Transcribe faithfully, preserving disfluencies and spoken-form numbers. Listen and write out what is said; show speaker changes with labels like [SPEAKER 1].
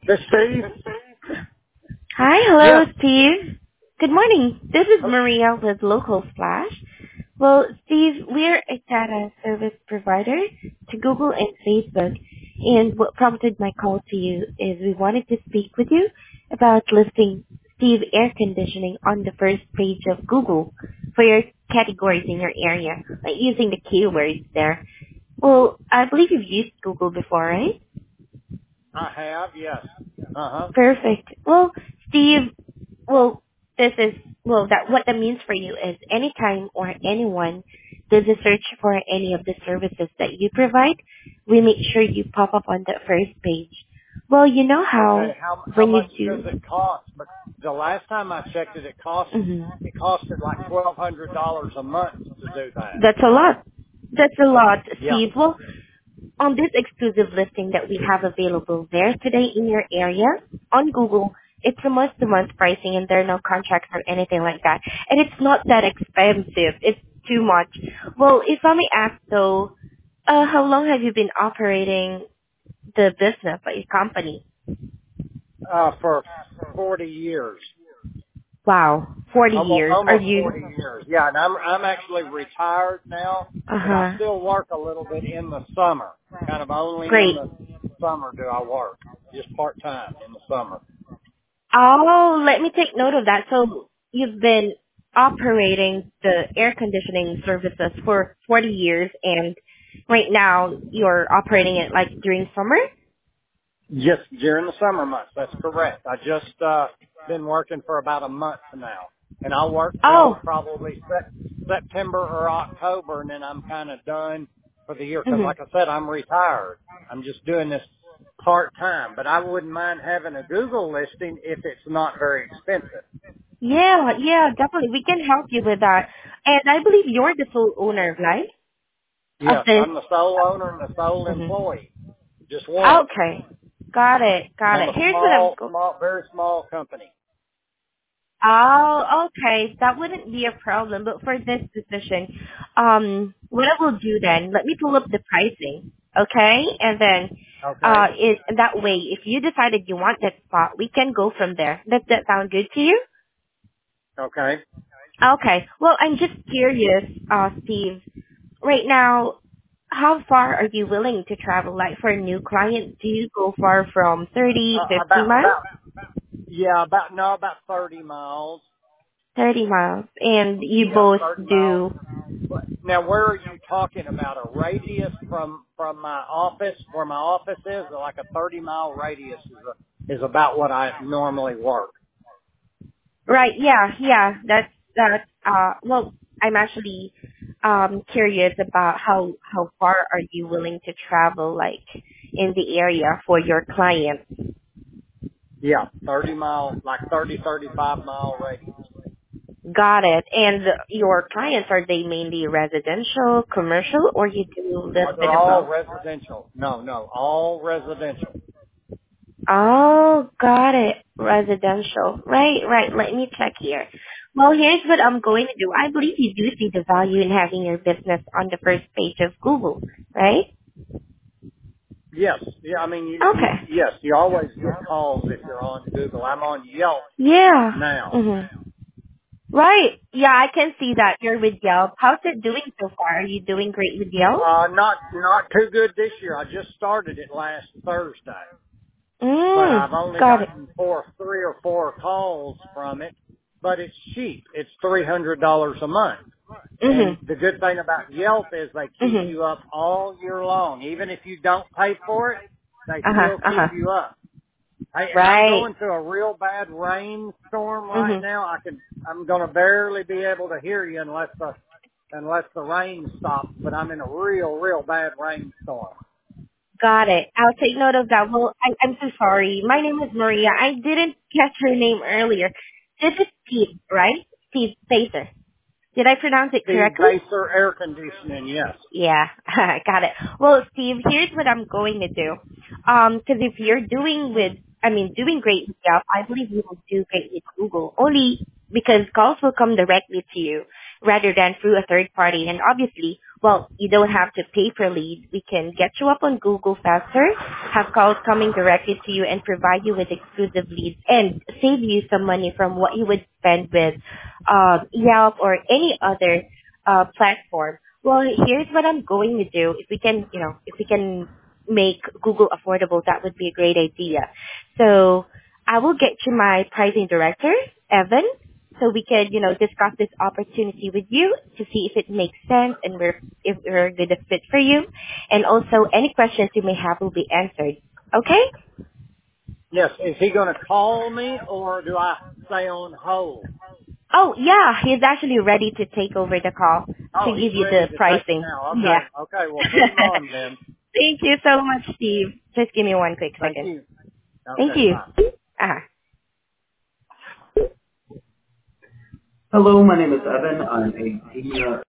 [SPEAKER 1] This Steve?
[SPEAKER 2] Hi,
[SPEAKER 1] Yes.
[SPEAKER 2] hello, Steve. Good morning. This is
[SPEAKER 1] Oh,
[SPEAKER 2] Maria with Local Splash. Well, Steve, we're a data service provider to Google and Facebook, and what prompted my call to you is we wanted to speak with you about listing Steve Air Conditioning on the first page of Google for your categories in your area, like using the keywords there. Well, I believe you've used Google before, right?
[SPEAKER 1] I have, yes. Uh-huh.
[SPEAKER 2] Perfect. Well, Steve, Well, this is, well, that what that means for you is anytime or anyone does a search for any of the services that you provide, we make sure you pop up on the first page. Well, you know
[SPEAKER 1] Okay,
[SPEAKER 2] how
[SPEAKER 1] how how
[SPEAKER 2] when you
[SPEAKER 1] much does
[SPEAKER 2] do,
[SPEAKER 1] it cost? But the last time I checked it, it cost
[SPEAKER 2] mhm.
[SPEAKER 1] it costed like twelve hundred dollars a month to do that.
[SPEAKER 2] That's a lot. That's a lot,
[SPEAKER 1] Yeah.
[SPEAKER 2] Steve. Well, on this exclusive listing that we have available there today in your area on Google, it's a month-to-month pricing and there are no contracts or anything like that. And it's not that expensive. It's too much. Well, if I may ask though, uh, how long have you been operating the business, like your company?
[SPEAKER 1] Uh, for forty years.
[SPEAKER 2] Wow, forty
[SPEAKER 1] Almost
[SPEAKER 2] years. Are
[SPEAKER 1] almost
[SPEAKER 2] you?
[SPEAKER 1] forty years. Yeah, and I'm I'm actually retired now, but I
[SPEAKER 2] Uh-huh.
[SPEAKER 1] still work a little bit in the summer. Kind of only in
[SPEAKER 2] Great.
[SPEAKER 1] the summer do I work. Just part time in the summer.
[SPEAKER 2] Oh, let me take note of that. So you've been operating the air conditioning services for forty years, and right now you're operating it like during summer?
[SPEAKER 1] Yes, during the summer months. That's correct. I just uh been working for about a month now, and I'll work till
[SPEAKER 2] Oh,
[SPEAKER 1] probably sep- September or October, and then I'm kind of done for the year. Because,
[SPEAKER 2] hmm
[SPEAKER 1] like I said, I'm retired. I'm just doing this part time, but I wouldn't mind having a Google listing if it's not very expensive.
[SPEAKER 2] yeah, yeah, definitely. We can help you with that. And I believe you're the sole owner, right? Of
[SPEAKER 1] Yes,
[SPEAKER 2] this.
[SPEAKER 1] I'm the sole owner and the sole
[SPEAKER 2] hmm
[SPEAKER 1] employee. Just one,
[SPEAKER 2] Okay, got it,
[SPEAKER 1] and
[SPEAKER 2] got
[SPEAKER 1] I'm
[SPEAKER 2] it.
[SPEAKER 1] a
[SPEAKER 2] Here's what I'm
[SPEAKER 1] small,
[SPEAKER 2] go-
[SPEAKER 1] small, very small company.
[SPEAKER 2] Oh, okay. That wouldn't be a problem. But for this position, um, what I will do then, let me pull up the pricing, okay? And then, uh,
[SPEAKER 1] Okay.
[SPEAKER 2] it, that way, if you decided you want that spot, we can go from there. Does that sound good to you?
[SPEAKER 1] Okay.
[SPEAKER 2] Okay. Well, I'm just curious, uh, Steve. Right now, how far are you willing to travel? Like for a new client, do you go far from thirty,
[SPEAKER 1] Uh,
[SPEAKER 2] fifty
[SPEAKER 1] about
[SPEAKER 2] miles?
[SPEAKER 1] about Yeah, about no, about thirty miles.
[SPEAKER 2] thirty miles. And you
[SPEAKER 1] Yeah,
[SPEAKER 2] both
[SPEAKER 1] thirty miles.
[SPEAKER 2] do.
[SPEAKER 1] But now, where are you talking about? A radius from from my office, where my office is, like a thirty mile radius is a, is about what I normally work.
[SPEAKER 2] Right. Yeah. Yeah. That's that. Uh. Well, I'm actually um curious about how how far are you willing to travel, like in the area for your client.
[SPEAKER 1] Yeah, thirty mile, like thirty thirty five mile radius.
[SPEAKER 2] Got it. And your clients, are they mainly residential, commercial, or you do a
[SPEAKER 1] Uh,
[SPEAKER 2] little
[SPEAKER 1] They're
[SPEAKER 2] bit of
[SPEAKER 1] all
[SPEAKER 2] both?
[SPEAKER 1] residential. No, no, all residential.
[SPEAKER 2] Oh, got it. Residential. Right, right. Let me check here. Well, here's what I'm going to do. I believe you do see the value in having your business on the first page of Google, right?
[SPEAKER 1] Yes, yeah. I mean, you, you,
[SPEAKER 2] Okay.
[SPEAKER 1] yes, you always get calls if you're on Google. I'm on Yelp
[SPEAKER 2] Yeah.
[SPEAKER 1] now.
[SPEAKER 2] Mhm. Right. Yeah, I can see that you're with Yelp. How's it doing so far? Are you doing great with Yelp?
[SPEAKER 1] Uh, not not too good this year. I just started it last Thursday, but I've
[SPEAKER 2] Mm.
[SPEAKER 1] only
[SPEAKER 2] Got it.
[SPEAKER 1] gotten four, three or four calls from it. But it's cheap. It's three hundred dollars a month. And
[SPEAKER 2] Mhm.
[SPEAKER 1] the good thing about Yelp is they keep
[SPEAKER 2] Mhm.
[SPEAKER 1] you up all year long. Even if you don't pay for it, they
[SPEAKER 2] Uh huh.
[SPEAKER 1] still
[SPEAKER 2] Uh
[SPEAKER 1] keep
[SPEAKER 2] huh.
[SPEAKER 1] you up. Hey, and I'm
[SPEAKER 2] Right.
[SPEAKER 1] going through a real bad rainstorm right
[SPEAKER 2] Mhm.
[SPEAKER 1] now. I can, I'm going to barely be able to hear you unless the, unless the rain stops. But I'm in a real, real bad rainstorm.
[SPEAKER 2] Got it. I'll take note of that. Well, I, I'm so sorry. My name is Maria. I didn't catch your name earlier. This is Steve, right? Steve Pacer. Did I pronounce it
[SPEAKER 1] Steve
[SPEAKER 2] correctly?
[SPEAKER 1] Baser Air Conditioning, yes.
[SPEAKER 2] Yeah, got it. Well, Steve, here's what I'm going to do. Um, because if you're doing with, I mean, doing great with Yelp, I believe you will do great with Google. Only because calls will come directly to you rather than through a third party. And obviously, well, you don't have to pay per lead. We can get you up on Google faster, have calls coming directly to you, and provide you with exclusive leads and save you some money from what you would spend with um, Yelp or any other uh, platform. Well, here's what I'm going to do. If we can, you know, if we can make Google affordable, that would be a great idea. So I will get you my pricing director, Evan, so we could, you know, discuss this opportunity with you to see if it makes sense and we're, if we're a good fit for you. And also any questions you may have will be answered. Okay?
[SPEAKER 1] Yes. Is he going to call me or do I stay on hold?
[SPEAKER 2] Oh, yeah, he's actually ready to take over the call to
[SPEAKER 1] Oh, he's
[SPEAKER 2] give you
[SPEAKER 1] ready
[SPEAKER 2] the
[SPEAKER 1] to take it
[SPEAKER 2] pricing.
[SPEAKER 1] now. Okay.
[SPEAKER 2] Yeah.
[SPEAKER 1] Okay. Well, put him on then.
[SPEAKER 2] Thank you so much, Steve. Just give me one quick
[SPEAKER 1] Thank
[SPEAKER 2] second.
[SPEAKER 1] you.
[SPEAKER 2] Thank
[SPEAKER 1] Okay.
[SPEAKER 2] you.
[SPEAKER 1] Bye.
[SPEAKER 2] Uh-huh.
[SPEAKER 3] Hello, my name is Evan. I'm a senior